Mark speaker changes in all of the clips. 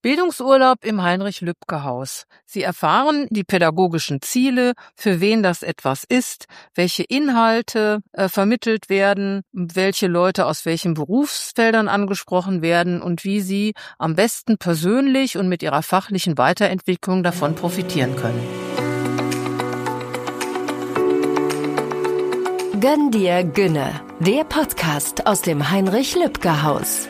Speaker 1: Bildungsurlaub im Heinrich-Lübke-Haus. Sie erfahren die pädagogischen Ziele, für wen das etwas ist, welche Inhalte vermittelt werden, welche Leute aus welchen Berufsfeldern angesprochen werden und wie sie am besten persönlich und mit ihrer fachlichen Weiterentwicklung davon profitieren können.
Speaker 2: Gönn dir Günne, der Podcast aus dem Heinrich-Lübke-Haus.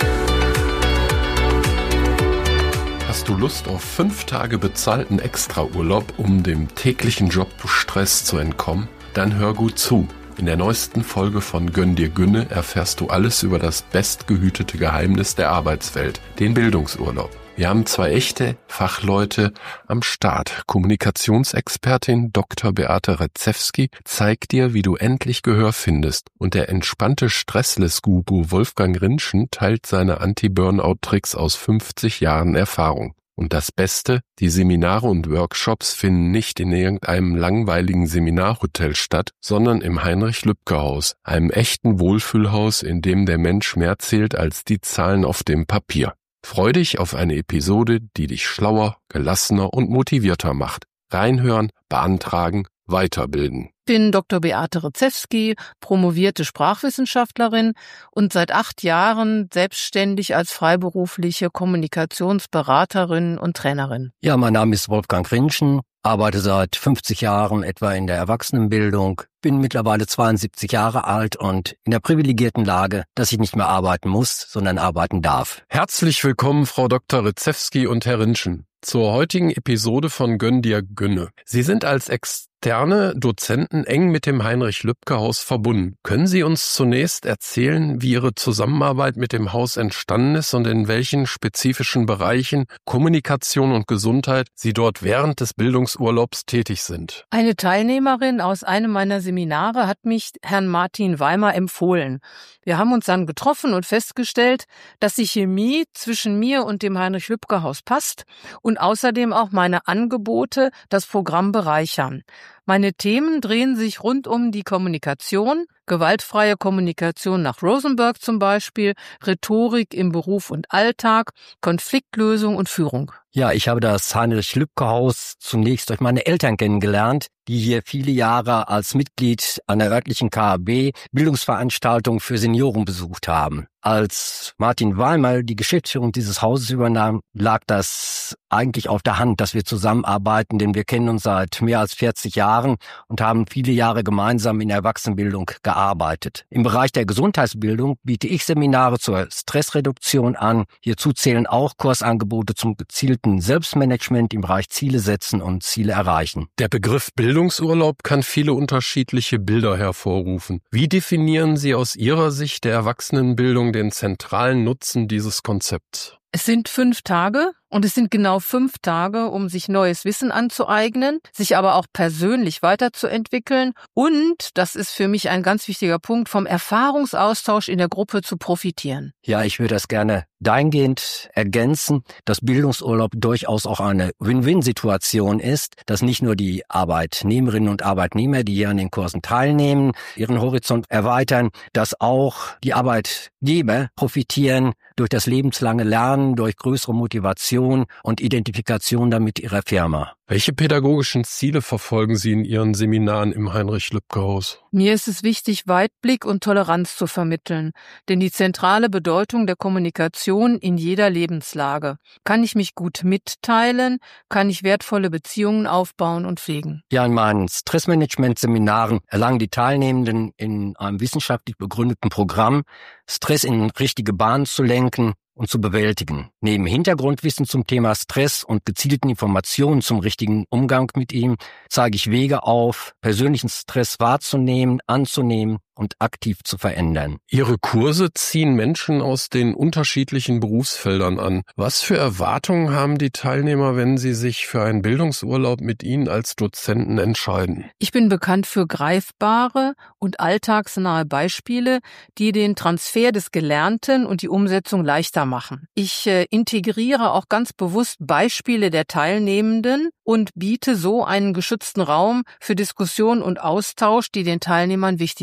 Speaker 3: Hast du Lust auf 5 Tage bezahlten Extraurlaub, um dem täglichen Jobstress zu entkommen? Dann hör gut zu. In der neuesten Folge von Gönn dir Günne erfährst du alles über das bestgehütete Geheimnis der Arbeitswelt, den Bildungsurlaub. Wir haben 2 echte Fachleute am Start. Kommunikationsexpertin Dr. Beate Rezewski zeigt dir, wie du endlich Gehör findest. Und der entspannte Stressless-Guru Wolfgang Rinschen teilt seine Anti-Burnout-Tricks aus 50 Jahren Erfahrung. Und das Beste, die Seminare und Workshops finden nicht in irgendeinem langweiligen Seminarhotel statt, sondern im Heinrich-Lübke-Haus, einem echten Wohlfühlhaus, in dem der Mensch mehr zählt als die Zahlen auf dem Papier. Freu dich auf eine Episode, die dich schlauer, gelassener und motivierter macht. Reinhören, beantragen, weiterbilden.
Speaker 1: Ich bin Dr. Beate Rezewski, promovierte Sprachwissenschaftlerin und seit 8 Jahren selbstständig als freiberufliche Kommunikationsberaterin und Trainerin.
Speaker 4: Ja, mein Name ist Wolfgang Rinschen, arbeite seit 50 Jahren etwa in der Erwachsenenbildung, bin mittlerweile 72 Jahre alt und in der privilegierten Lage, dass ich nicht mehr arbeiten muss, sondern arbeiten darf.
Speaker 3: Herzlich willkommen, Frau Dr. Rezewski und Herr Rinschen, zur heutigen Episode von Gönn dir Günne. Sie sind als externe Dozenten eng mit dem Heinrich-Lübke-Haus verbunden. Können Sie uns zunächst erzählen, wie Ihre Zusammenarbeit mit dem Haus entstanden ist und in welchen spezifischen Bereichen Kommunikation und Gesundheit Sie dort während des Bildungsurlaubs tätig sind?
Speaker 1: Eine Teilnehmerin aus einem meiner Seminare hat mich Herrn Martin Weimer empfohlen. Wir haben uns dann getroffen und festgestellt, dass die Chemie zwischen mir und dem Heinrich-Lübke-Haus passt und außerdem auch meine Angebote das Programm bereichern. Meine Themen drehen sich rund um die Kommunikation, gewaltfreie Kommunikation nach Rosenberg zum Beispiel, Rhetorik im Beruf und Alltag, Konfliktlösung und Führung.
Speaker 4: Ja, ich habe das Heinrich-Lübke-Haus zunächst durch meine Eltern kennengelernt, die hier viele Jahre als Mitglied an der örtlichen KAB Bildungsveranstaltungen für Senioren besucht haben. Als Martin Weimer die Geschäftsführung dieses Hauses übernahm, lag das eigentlich auf der Hand, dass wir zusammenarbeiten, denn wir kennen uns seit mehr als 40 Jahren und haben viele Jahre gemeinsam in der Erwachsenenbildung gearbeitet. Im Bereich der Gesundheitsbildung biete ich Seminare zur Stressreduktion an. Hierzu zählen auch Kursangebote zum gezielten Selbstmanagement im Bereich Ziele setzen und Ziele erreichen.
Speaker 3: Der Begriff Bildungsurlaub kann viele unterschiedliche Bilder hervorrufen. Wie definieren Sie aus Ihrer Sicht der Erwachsenenbildung den zentralen Nutzen dieses Konzepts?
Speaker 1: Es sind 5 Tage und es sind genau 5 Tage, um sich neues Wissen anzueignen, sich aber auch persönlich weiterzuentwickeln und, das ist für mich ein ganz wichtiger Punkt, vom Erfahrungsaustausch in der Gruppe zu profitieren.
Speaker 4: Ja, ich würde das gerne dahingehend ergänzen, dass Bildungsurlaub durchaus auch eine Win-Win-Situation ist, dass nicht nur die Arbeitnehmerinnen und Arbeitnehmer, die hier an den Kursen teilnehmen, ihren Horizont erweitern, dass auch die Arbeitgeber profitieren durch das lebenslange Lernen, durch größere Motivation und Identifikation damit ihrer Firma.
Speaker 3: Welche pädagogischen Ziele verfolgen Sie in Ihren Seminaren im Heinrich-Lübke-Haus?
Speaker 1: Mir ist es wichtig, Weitblick und Toleranz zu vermitteln, denn die zentrale Bedeutung der Kommunikation in jeder Lebenslage. Kann ich mich gut mitteilen, kann ich wertvolle Beziehungen aufbauen und pflegen.
Speaker 4: Ja, in meinen Stressmanagement-Seminaren erlangen die Teilnehmenden in einem wissenschaftlich begründeten Programm, Stress in richtige Bahnen zu lenken und zu bewältigen. Neben Hintergrundwissen zum Thema Stress und gezielten Informationen zum richtigen Umgang mit ihm zeige ich Wege auf, persönlichen Stress wahrzunehmen, anzunehmen und aktiv zu verändern.
Speaker 3: Ihre Kurse ziehen Menschen aus den unterschiedlichen Berufsfeldern an. Was für Erwartungen haben die Teilnehmer, wenn sie sich für einen Bildungsurlaub mit Ihnen als Dozenten entscheiden?
Speaker 1: Ich bin bekannt für greifbare und alltagsnahe Beispiele, die den Transfer des Gelernten und die Umsetzung leichter machen. Ich integriere auch ganz bewusst Beispiele der Teilnehmenden und biete so einen geschützten Raum für Diskussion und Austausch, die den Teilnehmern wichtig sind.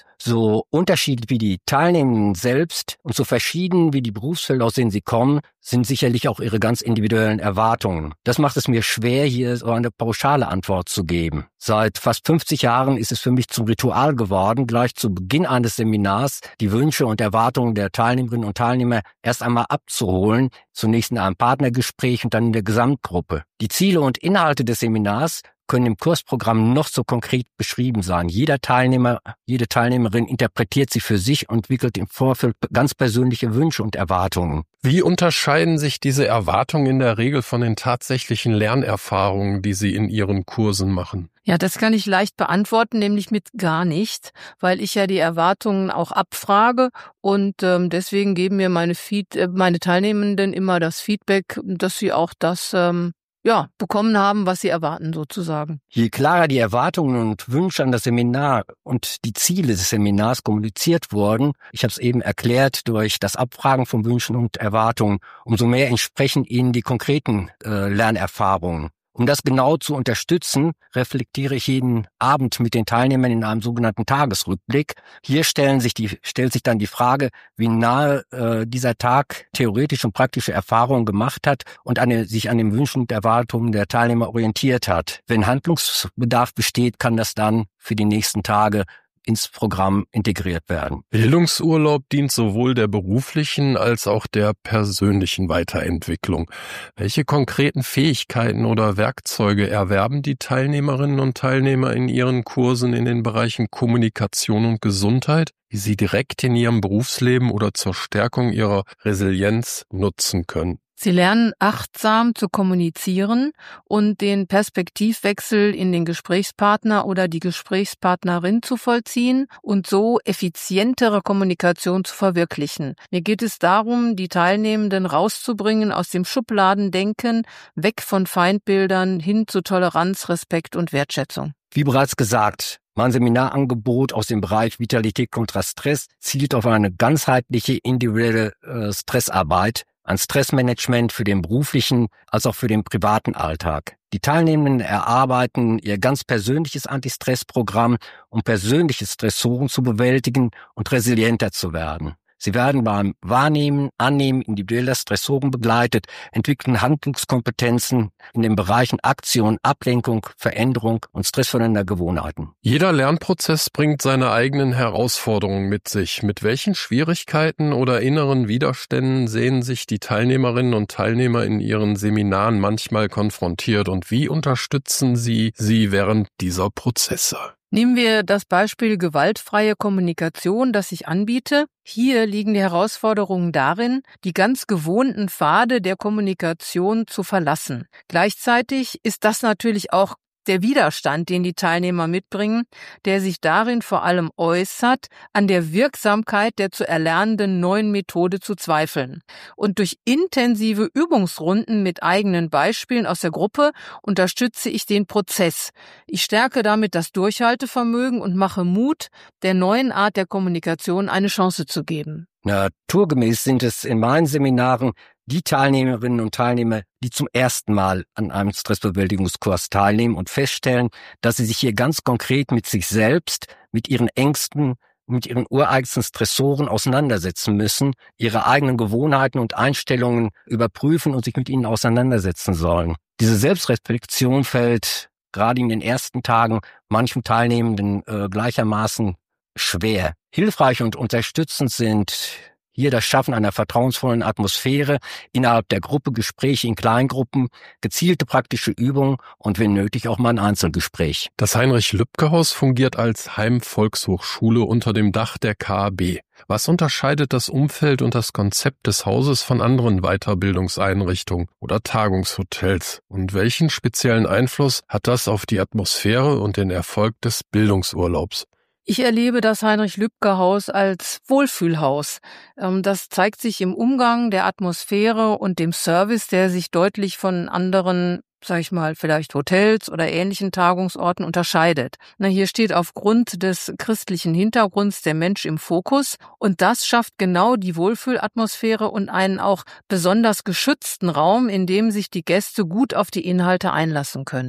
Speaker 4: So unterschiedlich wie die Teilnehmenden selbst und so verschieden wie die Berufsfelder, aus denen sie kommen, sind sicherlich auch ihre ganz individuellen Erwartungen. Das macht es mir schwer, hier so eine pauschale Antwort zu geben. Seit fast 50 Jahren ist es für mich zum Ritual geworden, gleich zu Beginn eines Seminars die Wünsche und Erwartungen der Teilnehmerinnen und Teilnehmer erst einmal abzuholen, zunächst in einem Partnergespräch und dann in der Gesamtgruppe. Die Ziele und Inhalte des Seminars können im Kursprogramm noch so konkret beschrieben sein. Jeder Teilnehmer, jede Teilnehmerin interpretiert sie für sich und entwickelt im Vorfeld ganz persönliche Wünsche und Erwartungen.
Speaker 3: Wie unterscheiden sich diese Erwartungen in der Regel von den tatsächlichen Lernerfahrungen, die Sie in Ihren Kursen machen?
Speaker 1: Ja, das kann ich leicht beantworten, nämlich mit gar nicht, weil ich ja die Erwartungen auch abfrage und deswegen geben mir meine Teilnehmenden immer das Feedback, dass sie auch das bekommen haben, was sie erwarten sozusagen.
Speaker 4: Je klarer die Erwartungen und Wünsche an das Seminar und die Ziele des Seminars kommuniziert wurden, ich habe es eben erklärt, durch das Abfragen von Wünschen und Erwartungen, umso mehr entsprechen ihnen die konkreten Lernerfahrungen. Um das genau zu unterstützen, reflektiere ich jeden Abend mit den Teilnehmern in einem sogenannten Tagesrückblick. Hier stellt sich dann die Frage, wie nahe dieser Tag theoretische und praktische Erfahrungen gemacht hat und sich an den Wünschen und Erwartungen der Teilnehmer orientiert hat. Wenn Handlungsbedarf besteht, kann das dann für die nächsten Tage ins Programm integriert werden.
Speaker 3: Bildungsurlaub dient sowohl der beruflichen als auch der persönlichen Weiterentwicklung. Welche konkreten Fähigkeiten oder Werkzeuge erwerben die Teilnehmerinnen und Teilnehmer in ihren Kursen in den Bereichen Kommunikation und Gesundheit, die sie direkt in ihrem Berufsleben oder zur Stärkung ihrer Resilienz nutzen können?
Speaker 1: Sie lernen achtsam zu kommunizieren und den Perspektivwechsel in den Gesprächspartner oder die Gesprächspartnerin zu vollziehen und so effizientere Kommunikation zu verwirklichen. Mir geht es darum, die Teilnehmenden rauszubringen aus dem Schubladendenken, weg von Feindbildern hin zu Toleranz, Respekt und Wertschätzung.
Speaker 4: Wie bereits gesagt, mein Seminarangebot aus dem Bereich Vitalität kontra Stress zielt auf eine ganzheitliche individuelle Stressarbeit, ein Stressmanagement für den beruflichen als auch für den privaten Alltag. Die Teilnehmenden erarbeiten ihr ganz persönliches Anti-Stress-Programm, um persönliche Stressoren zu bewältigen und resilienter zu werden. Sie werden beim Wahrnehmen, Annehmen individueller Stressoren begleitet, entwickeln Handlungskompetenzen in den Bereichen Aktion, Ablenkung, Veränderung und stressverhindernder Gewohnheiten.
Speaker 3: Jeder Lernprozess bringt seine eigenen Herausforderungen mit sich. Mit welchen Schwierigkeiten oder inneren Widerständen sehen sich die Teilnehmerinnen und Teilnehmer in ihren Seminaren manchmal konfrontiert und wie unterstützen Sie während dieser Prozesse?
Speaker 1: Nehmen wir das Beispiel gewaltfreie Kommunikation, das ich anbiete. Hier liegen die Herausforderungen darin, die ganz gewohnten Pfade der Kommunikation zu verlassen. Gleichzeitig ist das natürlich auch der Widerstand, den die Teilnehmer mitbringen, der sich darin vor allem äußert, an der Wirksamkeit der zu erlernenden neuen Methode zu zweifeln. Und durch intensive Übungsrunden mit eigenen Beispielen aus der Gruppe unterstütze ich den Prozess. Ich stärke damit das Durchhaltevermögen und mache Mut, der neuen Art der Kommunikation eine Chance zu geben.
Speaker 4: Naturgemäß sind es in meinen Seminaren die Teilnehmerinnen und Teilnehmer, die zum ersten Mal an einem Stressbewältigungskurs teilnehmen und feststellen, dass sie sich hier ganz konkret mit sich selbst, mit ihren Ängsten, mit ihren ureigensten Stressoren auseinandersetzen müssen, ihre eigenen Gewohnheiten und Einstellungen überprüfen und sich mit ihnen auseinandersetzen sollen. Diese Selbstreflexion fällt gerade in den ersten Tagen manchen Teilnehmenden gleichermaßen schwer. Hilfreich und unterstützend sind hier das Schaffen einer vertrauensvollen Atmosphäre, innerhalb der Gruppe Gespräche in Kleingruppen, gezielte praktische Übungen und wenn nötig auch mal ein Einzelgespräch.
Speaker 3: Das Heinrich-Lübke-Haus fungiert als Heimvolkshochschule unter dem Dach der KAB. Was unterscheidet das Umfeld und das Konzept des Hauses von anderen Weiterbildungseinrichtungen oder Tagungshotels? Und welchen speziellen Einfluss hat das auf die Atmosphäre und den Erfolg des Bildungsurlaubs?
Speaker 1: Ich erlebe das Heinrich-Lübke-Haus als Wohlfühlhaus. Das zeigt sich im Umgang, der Atmosphäre und dem Service, der sich deutlich von anderen, vielleicht Hotels oder ähnlichen Tagungsorten unterscheidet. Hier steht aufgrund des christlichen Hintergrunds der Mensch im Fokus und das schafft genau die Wohlfühlatmosphäre und einen auch besonders geschützten Raum, in dem sich die Gäste gut auf die Inhalte einlassen können.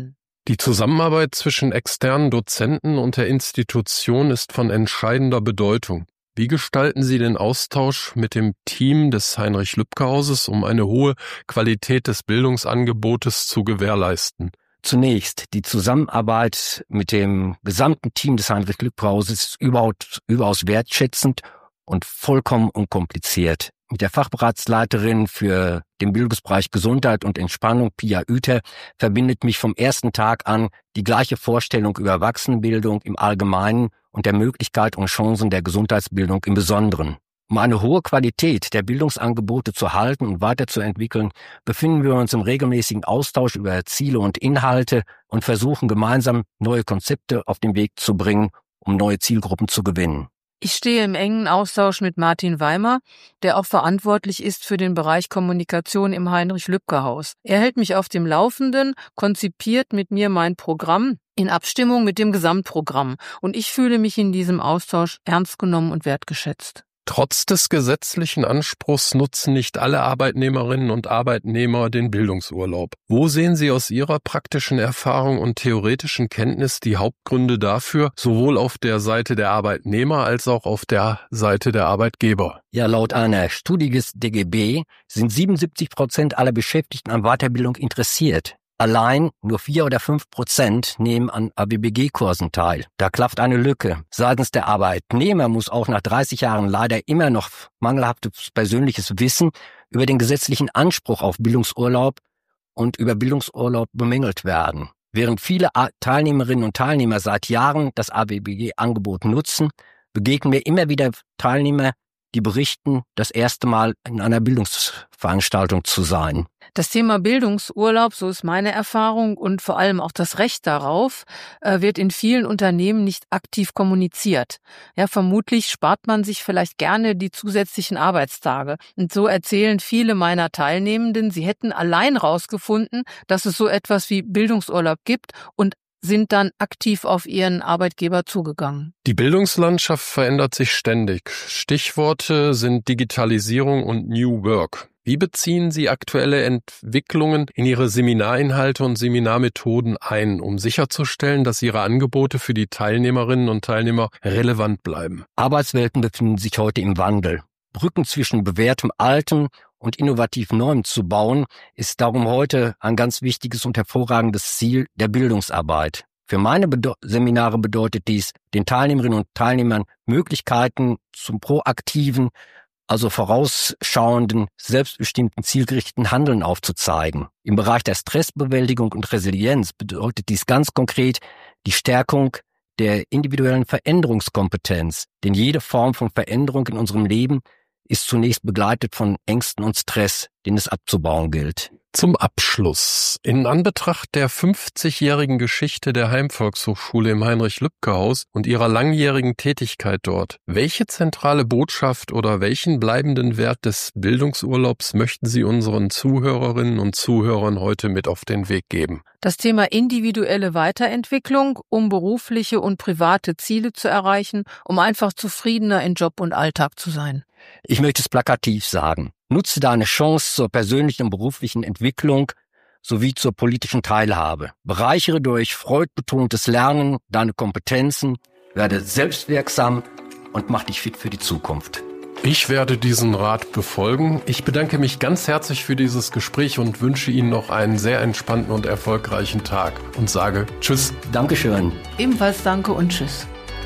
Speaker 3: Die Zusammenarbeit zwischen externen Dozenten und der Institution ist von entscheidender Bedeutung. Wie gestalten Sie den Austausch mit dem Team des Heinrich-Lübke-Hauses, um eine hohe Qualität des Bildungsangebotes zu gewährleisten?
Speaker 4: Zunächst, die Zusammenarbeit mit dem gesamten Team des Heinrich-Lübke-Hauses ist überaus wertschätzend und vollkommen unkompliziert. Mit der Fachbereichsleiterin für den Bildungsbereich Gesundheit und Entspannung, Pia Uether, verbindet mich vom ersten Tag an die gleiche Vorstellung über Erwachsenenbildung im Allgemeinen und der Möglichkeit und Chancen der Gesundheitsbildung im Besonderen. Um eine hohe Qualität der Bildungsangebote zu halten und weiterzuentwickeln, befinden wir uns im regelmäßigen Austausch über Ziele und Inhalte und versuchen gemeinsam neue Konzepte auf den Weg zu bringen, um neue Zielgruppen zu gewinnen.
Speaker 1: Ich stehe im engen Austausch mit Martin Weimer, der auch verantwortlich ist für den Bereich Kommunikation im Heinrich-Lübke-Haus. Er hält mich auf dem Laufenden, konzipiert mit mir mein Programm in Abstimmung mit dem Gesamtprogramm und ich fühle mich in diesem Austausch ernst genommen und wertgeschätzt.
Speaker 3: Trotz des gesetzlichen Anspruchs nutzen nicht alle Arbeitnehmerinnen und Arbeitnehmer den Bildungsurlaub. Wo sehen Sie aus Ihrer praktischen Erfahrung und theoretischen Kenntnis die Hauptgründe dafür, sowohl auf der Seite der Arbeitnehmer als auch auf der Seite der Arbeitgeber?
Speaker 4: Ja, laut einer Studie des DGB sind 77% aller Beschäftigten an Weiterbildung interessiert. Allein nur 4 oder 5% nehmen an ABBG-Kursen teil. Da klafft eine Lücke. Seitens der Arbeitnehmer muss auch nach 30 Jahren leider immer noch mangelhaftes persönliches Wissen über den gesetzlichen Anspruch auf Bildungsurlaub und über Bildungsurlaub bemängelt werden. Während viele Teilnehmerinnen und Teilnehmer seit Jahren das ABBG-Angebot nutzen, begegnen mir immer wieder Teilnehmer, die berichten, das erste Mal in einer Bildungsveranstaltung zu sein.
Speaker 1: Das Thema Bildungsurlaub, so ist meine Erfahrung, und vor allem auch das Recht darauf, wird in vielen Unternehmen nicht aktiv kommuniziert. Ja, vermutlich spart man sich vielleicht gerne die zusätzlichen Arbeitstage. Und so erzählen viele meiner Teilnehmenden, sie hätten allein rausgefunden, dass es so etwas wie Bildungsurlaub gibt und sind dann aktiv auf ihren Arbeitgeber zugegangen.
Speaker 3: Die Bildungslandschaft verändert sich ständig. Stichworte sind Digitalisierung und New Work. Wie beziehen Sie aktuelle Entwicklungen in Ihre Seminarinhalte und Seminarmethoden ein, um sicherzustellen, dass Ihre Angebote für die Teilnehmerinnen und Teilnehmer relevant bleiben?
Speaker 4: Arbeitswelten befinden sich heute im Wandel. Brücken zwischen bewährtem Altem und innovativ Neuem zu bauen, ist darum heute ein ganz wichtiges und hervorragendes Ziel der Bildungsarbeit. Für meine Seminare bedeutet dies, den Teilnehmerinnen und Teilnehmern Möglichkeiten zum proaktiven, also vorausschauenden, selbstbestimmten, zielgerichteten Handeln aufzuzeigen. Im Bereich der Stressbewältigung und Resilienz bedeutet dies ganz konkret die Stärkung der individuellen Veränderungskompetenz, denn jede Form von Veränderung in unserem Leben ist zunächst begleitet von Ängsten und Stress, den es abzubauen gilt.
Speaker 3: Zum Abschluss. In Anbetracht der 50-jährigen Geschichte der Heimvolkshochschule im Heinrich-Lübke-Haus und ihrer langjährigen Tätigkeit dort, welche zentrale Botschaft oder welchen bleibenden Wert des Bildungsurlaubs möchten Sie unseren Zuhörerinnen und Zuhörern heute mit auf den Weg geben?
Speaker 1: Das Thema individuelle Weiterentwicklung, um berufliche und private Ziele zu erreichen, um einfach zufriedener in Job und Alltag zu sein.
Speaker 4: Ich möchte es plakativ sagen. Nutze deine Chance zur persönlichen und beruflichen Entwicklung sowie zur politischen Teilhabe. Bereichere durch freudbetontes Lernen deine Kompetenzen, werde selbstwirksam und mach dich fit für die Zukunft.
Speaker 3: Ich werde diesen Rat befolgen. Ich bedanke mich ganz herzlich für dieses Gespräch und wünsche Ihnen noch einen sehr entspannten und erfolgreichen Tag und sage Tschüss.
Speaker 4: Dankeschön.
Speaker 1: Ebenfalls danke und Tschüss.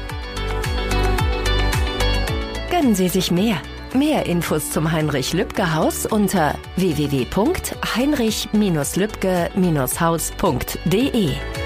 Speaker 2: Gönnen Sie sich mehr. Mehr Infos zum Heinrich-Lübke-Haus unter www.heinrich-lübke-haus.de